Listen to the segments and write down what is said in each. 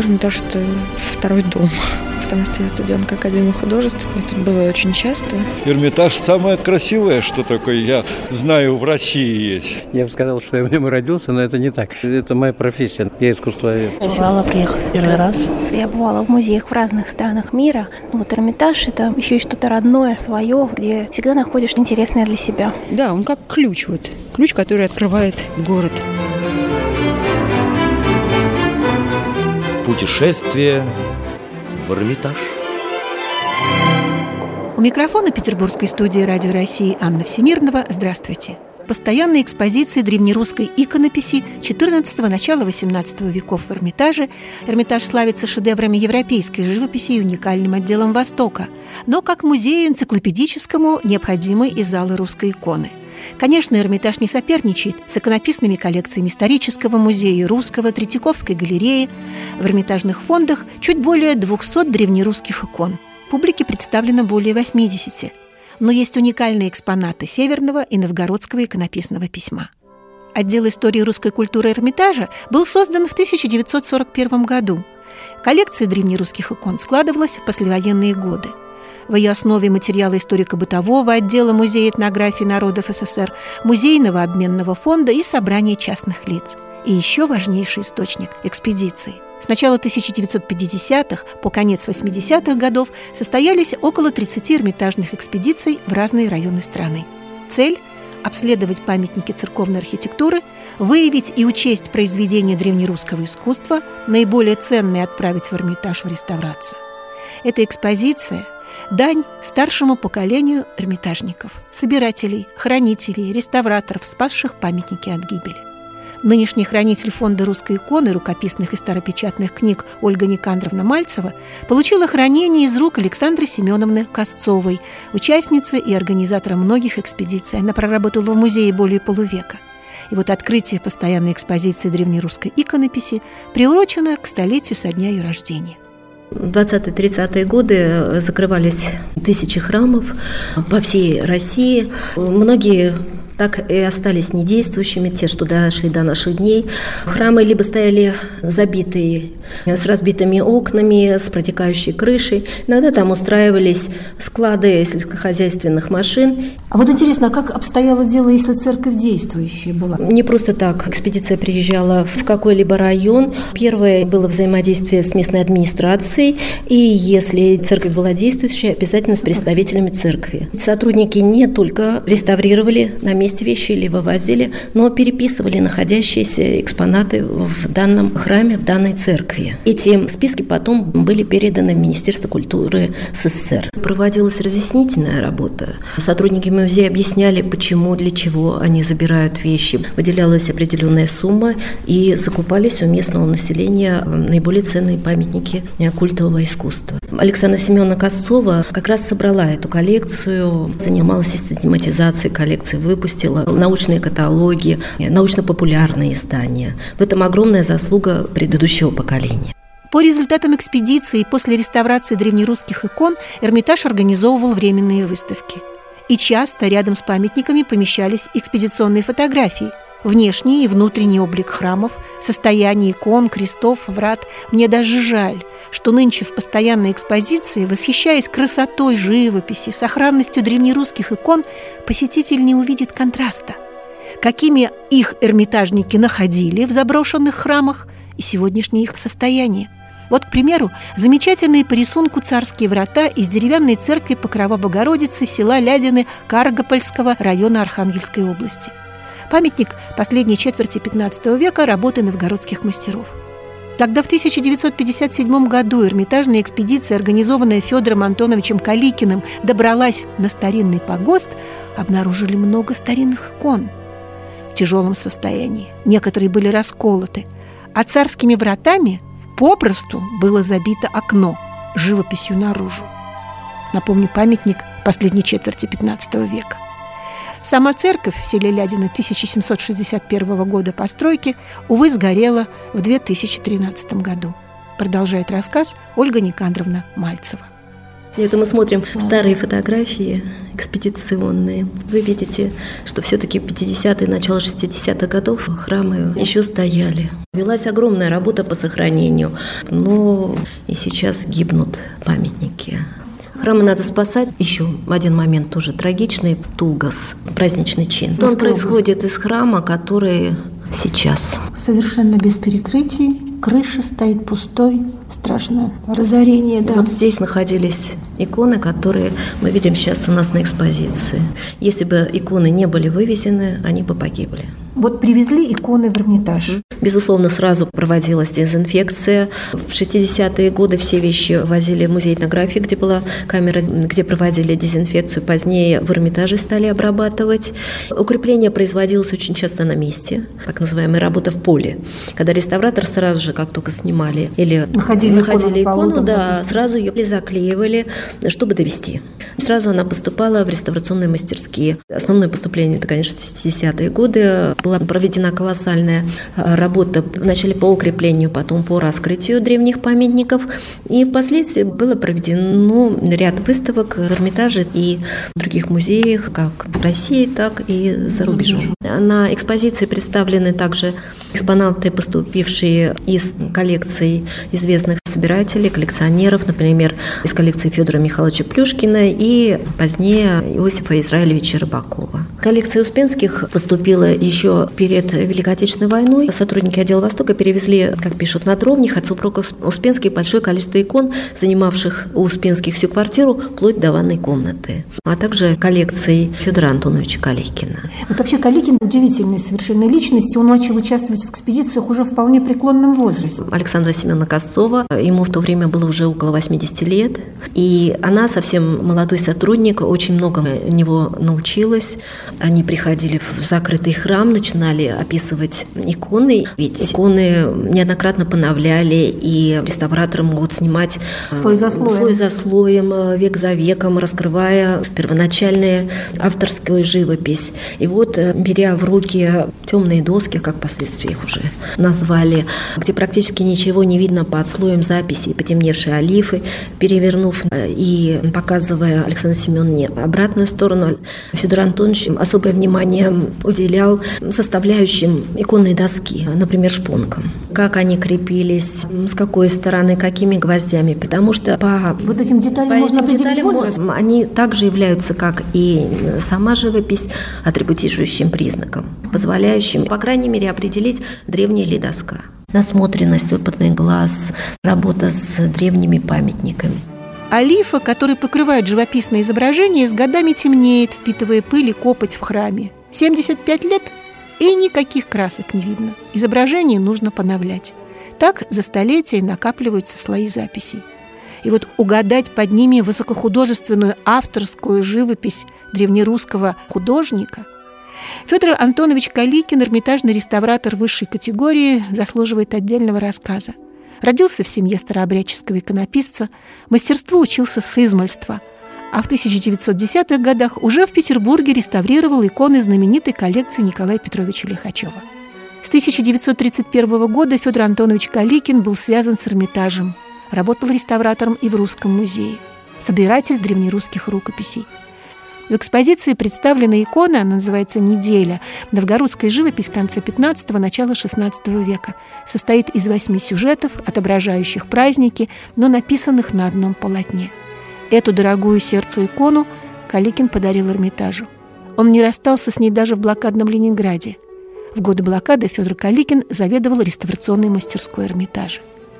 Эрмитаж – это второй дом, потому что я студентка Академии художеств. Я тут бываю очень часто. Эрмитаж – самое красивое, что такое, я знаю, в России есть. Я бы сказал, что я в нем родился, но это не так. Это моя профессия. Я искусствовед. Бывала, приехала первый раз. Я бывала в музеях в разных странах мира. Вот Эрмитаж – это еще и что-то родное, свое, где всегда находишь интересное для себя. Да, он как ключ, ключ, который открывает город. Путешествие в Эрмитаж. У микрофона петербургской студии Радио России Анна Всемирнова. Здравствуйте. Постоянные экспозиции древнерусской иконописи XIV – начала XVIII веков в Эрмитаже. Эрмитаж славится шедеврами европейской живописи и уникальным отделом Востока, но как музею энциклопедическому необходимы и залы русской иконы. Конечно, Эрмитаж не соперничает с иконописными коллекциями исторического музея, русского, Третьяковской галереи. В Эрмитажных фондах чуть более 200 древнерусских икон. Публике представлено более 80. Но есть уникальные экспонаты Северного и Новгородского иконописного письма. Отдел истории русской культуры Эрмитажа был создан в 1941 году. Коллекция древнерусских икон складывалась в послевоенные годы. В ее основе материалы историко-бытового отдела Музея этнографии народов СССР, Музейного обменного фонда и собрания частных лиц. И еще важнейший источник – экспедиции. С начала 1950-х по конец 80-х годов состоялись около 30 эрмитажных экспедиций в разные районы страны. Цель – обследовать памятники церковной архитектуры, выявить и учесть произведения древнерусского искусства, наиболее ценные отправить в Эрмитаж в реставрацию. Эта экспозиция – дань старшему поколению эрмитажников, собирателей, хранителей, реставраторов, спасших памятники от гибели. Нынешний хранитель фонда русской иконы, рукописных и старопечатных книг Ольга Никандровна Мальцева получила хранение из рук Александры Семеновны Косцовой, участницы и организатора многих экспедиций. Она проработала в музее более полувека. И вот открытие постоянной экспозиции древнерусской иконописи приурочено к столетию со дня ее рождения. В 20-30-е годы закрывались тысячи храмов по всей России. Многие так и остались недействующими, те, что дошли до наших дней. Храмы либо стояли забитые, с разбитыми окнами, с протекающей крышей. Иногда там устраивались склады сельскохозяйственных машин. А вот интересно, а как обстояло дело, если церковь действующая была? Не просто так экспедиция приезжала в какой-либо район. Первое было взаимодействие с местной администрацией, и если церковь была действующая, обязательно с представителями церкви. Сотрудники не только реставрировали на месте вещи или вывозили, но переписывали находящиеся экспонаты в данном храме, в данной церкви. Эти списки потом были переданы в Министерство культуры СССР. Проводилась разъяснительная работа. Сотрудники музея объясняли, почему, для чего они забирают вещи. Выделялась определенная сумма, и закупались у местного населения наиболее ценные памятники культового искусства. Александра Семеновна Косцова как раз собрала эту коллекцию, занималась систематизацией коллекции, выпустила научные каталоги, научно-популярные издания. В этом огромная заслуга предыдущего поколения. По результатам экспедиции после реставрации древнерусских икон Эрмитаж организовывал временные выставки. И часто рядом с памятниками помещались экспедиционные фотографии. Внешний и внутренний облик храмов, состояние икон, крестов, врат. Мне даже жаль, что нынче в постоянной экспозиции, восхищаясь красотой живописи, сохранностью древнерусских икон, посетитель не увидит контраста. Какими их эрмитажники находили в заброшенных храмах и сегодняшнее их состояние. Вот, к примеру, замечательные по рисунку царские врата из деревянной церкви Покрова Богородицы села Лядины Каргопольского района Архангельской области. Памятник последней четверти XV века работы новгородских мастеров. Когда в 1957 году эрмитажная экспедиция, организованная Федором Антоновичем Каликиным, добралась на старинный погост, обнаружили много старинных икон в тяжелом состоянии. Некоторые были расколоты, а царскими вратами попросту было забито окно живописью наружу. Напомню, памятник последней четверти XV века. Сама церковь в селе Лядины 1761 года постройки, увы, сгорела в 2013 году. Продолжает рассказ Ольга Никандровна Мальцева. Это мы смотрим старые фотографии экспедиционные. Вы видите, что все-таки 50-е, начало 60-х годов храмы еще стояли. Велась огромная работа по сохранению, но и сейчас гибнут памятники. Храмы надо спасать. Еще один момент тоже трагичный. Тулгас, праздничный чин. Он происходит из храма, который сейчас. Совершенно без перекрытий. Крыша стоит пустой. Страшное разорение, да. Вот здесь находились иконы, которые мы видим сейчас у нас на экспозиции. Если бы иконы не были вывезены, они бы погибли. Вот привезли иконы в Эрмитаж. Безусловно, сразу проводилась дезинфекция. В 60-е годы все вещи возили в музей этнографии, где была камера, где проводили дезинфекцию. Позднее в Эрмитаже стали обрабатывать. Укрепление производилось очень часто на месте, так называемая работа в поле. Когда реставратор сразу же, как только снимали или находили икону, да, сразу ее заклеивали, чтобы довести. Сразу она поступала в реставрационные мастерские. Основное поступление, это, конечно, 60-е годы. Была проведена колоссальная работа вначале по укреплению, потом по раскрытию древних памятников. И впоследствии было проведено ряд выставок в Эрмитаже и в других музеях, как в России, так и за рубежом. На экспозиции представлены также экспонаты, поступившие из коллекций известных собирателей, коллекционеров, например, из коллекции Федора Михайловича Плюшкина и позднее Иосифа Израилевича Рыбакова. Коллекция Успенских поступила еще перед Великой Отечественной войной. Сотрудники отдела Востока перевезли, как пишут на Дровнях, от супругов Успенских большое количество икон, занимавших у Успенских всю квартиру, вплоть до ванной комнаты, а также коллекции Федора Антоновича Каликина. Вот вообще Каликин удивительная совершенно личность, он начал участвовать в экспедициях уже в вполне преклонном возрасте. Александра Семеновна Косцова, ему в то время было уже около 80 лет, и она, совсем молодой сотрудник, очень многому у него научилась. Они приходили в закрытый храм, начинали описывать иконы, ведь иконы неоднократно поновляли, и реставраторы могут снимать слой за слоем, век за веком, раскрывая первоначальную авторскую живопись. И вот, беря в руки темные доски, как впоследствии их уже назвали, где практически ничего не видно под слоем записей, потемневшие олифы, перевернув и показывая Александре Семеновне обратную сторону, Федор Антонович особое внимание уделял составляющим иконной доски, например, шпонкам. Как они крепились, с какой стороны, какими гвоздями, потому что по вот этим деталям можно определить возраст. Они также являются, как и сама живопись, атрибутирующим признаком, позволяющим, по крайней мере, определить, древняя ли доска. Насмотренность, опытный глаз, работа с древними памятниками. Олифа, который покрывает живописное изображение, с годами темнеет, впитывая пыль и копоть в храме. 75 лет и никаких красок не видно. Изображение нужно поновлять. Так за столетия накапливаются слои записей. И вот угадать под ними высокохудожественную авторскую живопись древнерусского художника Федор Антонович Каликин, эрмитажный реставратор высшей категории, заслуживает отдельного рассказа. Родился в семье старообрядческого иконописца, мастерству учился с измальства, а в 1910-х годах уже в Петербурге реставрировал иконы знаменитой коллекции Николая Петровича Лихачева. С 1931 года Федор Антонович Каликин был связан с Эрмитажем, работал реставратором и в Русском музее, собиратель древнерусских рукописей. В экспозиции представлена икона, она называется «Неделя», новгородская живопись конца XV – начала XVI века. Состоит из 8 сюжетов, отображающих праздники, но написанных на одном полотне. Эту дорогую сердцу икону Каликин подарил Эрмитажу. Он не расстался с ней даже в блокадном Ленинграде. В годы блокады Федор Каликин заведовал реставрационной мастерской Эрмитажа.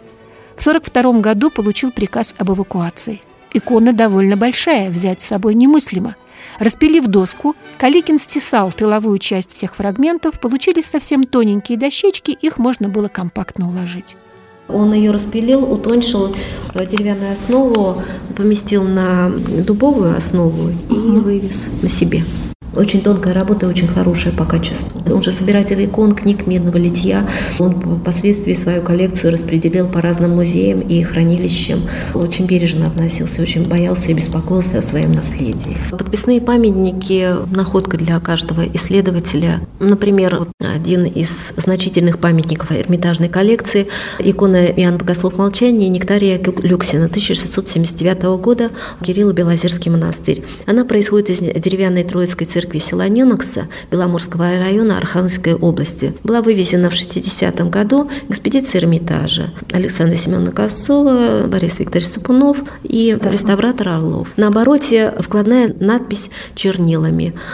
В 1942 году получил приказ об эвакуации. Икона довольно большая, взять с собой немыслимо. Распилив доску, Каликин стесал тыловую часть всех фрагментов, получились совсем тоненькие дощечки, их можно было компактно уложить. Он ее распилил, утоньшил деревянную основу, поместил на дубовую основу и вывез на себе. Очень тонкая работа, очень хорошая по качеству. Он же собиратель икон, книг медного литья. Он впоследствии свою коллекцию распределил по разным музеям и хранилищам. Очень бережно относился, очень боялся и беспокоился о своем наследии. Подписные памятники – находка для каждого исследователя. Например, один из значительных памятников Эрмитажной коллекции – икона Иоанн Богослов Молчания Нектария Люксина 1679 года, Кирилло-Белозерский монастырь. Она происходит из деревянной Троицкой церкви села Ненокса Беломорского района Архангельской области. Была вывезена в 60-м году экспедицией Эрмитажа Александра Семеновна Косцова, Борис Викторович Сапунов и реставратор Орлов. На обороте вкладная надпись чернилами. В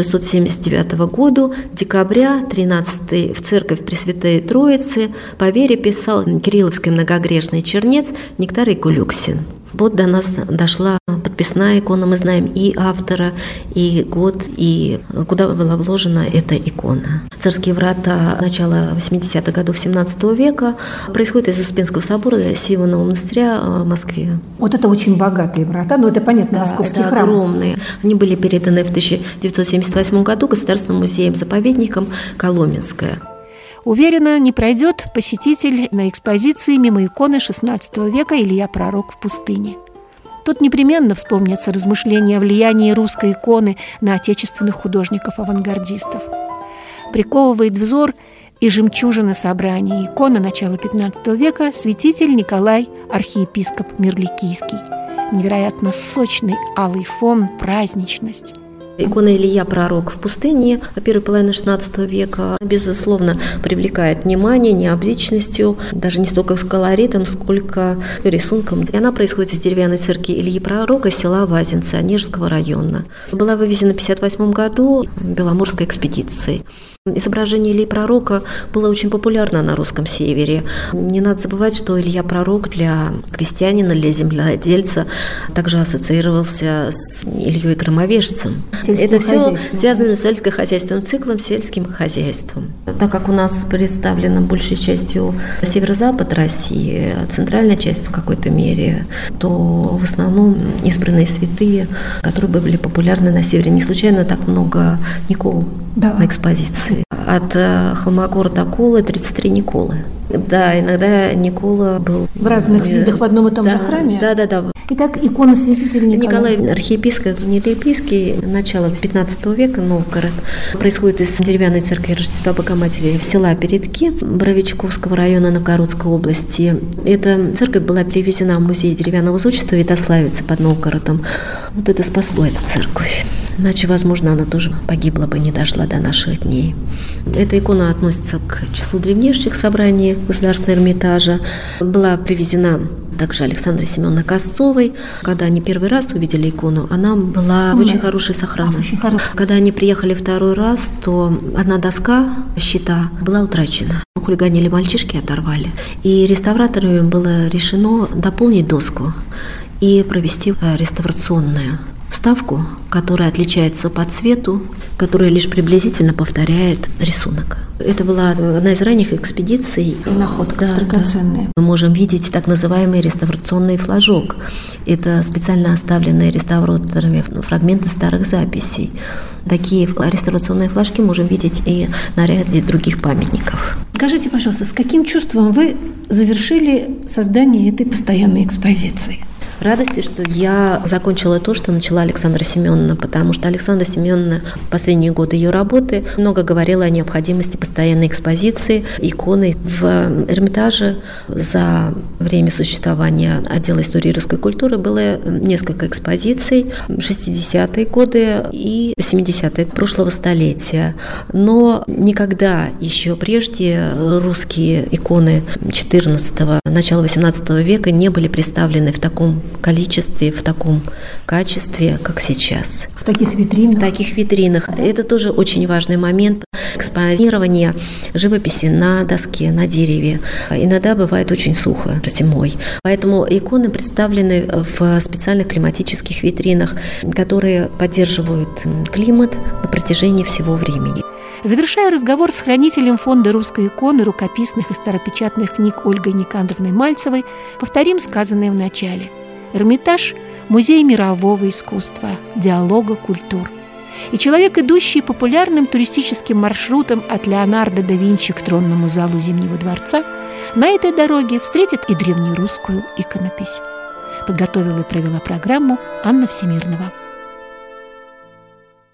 1679 году, декабря, 13-й, в церковь Пресвятой Троицы по вере писал кирилловский многогрешный чернец Нектарий Люксин. Вот до нас дошла подписная икона, мы знаем и автора, и год, и куда была вложена эта икона. Царские врата начала 80-х годов 17 века происходят из Успенского собора Сионового монастыря в Москве. Вот это очень богатые врата, но это понятно, да, московский храм. Огромные. Они были переданы в 1978 году Государственным музеем-заповедником Коломенское. Уверена, не пройдет посетитель на экспозиции мимо иконы XVI века «Илья Пророк в пустыне». Тут непременно вспомнятся размышления о влиянии русской иконы на отечественных художников-авангардистов. Приковывает взор и жемчужина собрания икона начала XV века святитель Николай, архиепископ Мирликийский. Невероятно сочный алый фон, праздничность. Икона Илья Пророк в пустыне первой половины XVI века, безусловно, привлекает внимание необычностью, даже не столько с колоритом, сколько рисунком. И она происходит из деревянной церкви Ильи Пророка села Вазинцы Онежского района. Была вывезена в 1958 году Беломорской экспедицией. Изображение Ильи Пророка было очень популярно на русском севере. Не надо забывать, что Илья Пророк для крестьянина, для земледельца также ассоциировался с Ильей Громовержцем. Это все связано с сельскохозяйственным циклом, сельским хозяйством. Так как у нас представлена большей частью северо-запад России, центральная часть в какой-то мере, то в основном избранные святые, которые были популярны на севере. Не случайно так много Никол на экспозиции. От Холмогора до Колы 33 Николы. Да, иногда Никола был... В разных видах в одном и том же храме? Да. Итак, икона святителя Николая. Николай, архиепископ Нелепийский, начало 15 века, Новгород. Происходит из деревянной церкви Рождества Богоматери в села Передки Боровичковского района Новгородской области. Эта церковь была перевезена в музей деревянного зодчества Витославицы под Новгородом. Вот это спасло эту церковь. Иначе, возможно, она тоже погибла бы, не дошла до наших дней. Эта икона относится к числу древнейших собраний Государственного Эрмитажа. Была привезена также Александрой Семеновной Косцовой. Когда они первый раз увидели икону, она была в очень хорошей сохранности. Когда они приехали второй раз, то одна доска щита была утрачена. Хулиганили мальчишки, оторвали. И реставраторами было решено дополнить доску и провести реставрационную вставку, которая отличается по цвету, которая лишь приблизительно повторяет рисунок. Это была одна из ранних экспедиций. Находка драгоценная. Мы можем видеть так называемый реставрационный флажок. Это специально оставленные реставраторами фрагменты старых записей. Такие реставрационные флажки можем видеть и на ряде других памятников. Скажите, пожалуйста, с каким чувством вы завершили создание этой постоянной экспозиции? Радости, что я закончила то, что начала Александра Семеновна, потому что Александра Семеновна в последние годы ее работы много говорила о необходимости постоянной экспозиции иконы. В Эрмитаже за время существования отдела истории русской культуры было несколько экспозиций, 60-е годы и 70-е прошлого столетия. Но никогда еще прежде русские иконы 14-го, начала 18 века не были представлены в таком количестве, в таком качестве, как сейчас. В таких витринах? В таких витринах. Это тоже очень важный момент. Экспонирование живописи на доске, на дереве. Иногда бывает очень сухо зимой. Поэтому иконы представлены в специальных климатических витринах, которые поддерживают климат на протяжении всего времени. Завершая разговор с хранителем фонда русской иконы, рукописных и старопечатных книг Ольгой Никандровной Мальцевой, повторим сказанное в начале. Эрмитаж – музей мирового искусства, диалога культур. И человек, идущий популярным туристическим маршрутом от Леонардо да Винчи к тронному залу Зимнего дворца, на этой дороге встретит и древнерусскую иконопись. Подготовила и провела программу Анна Всемирнова.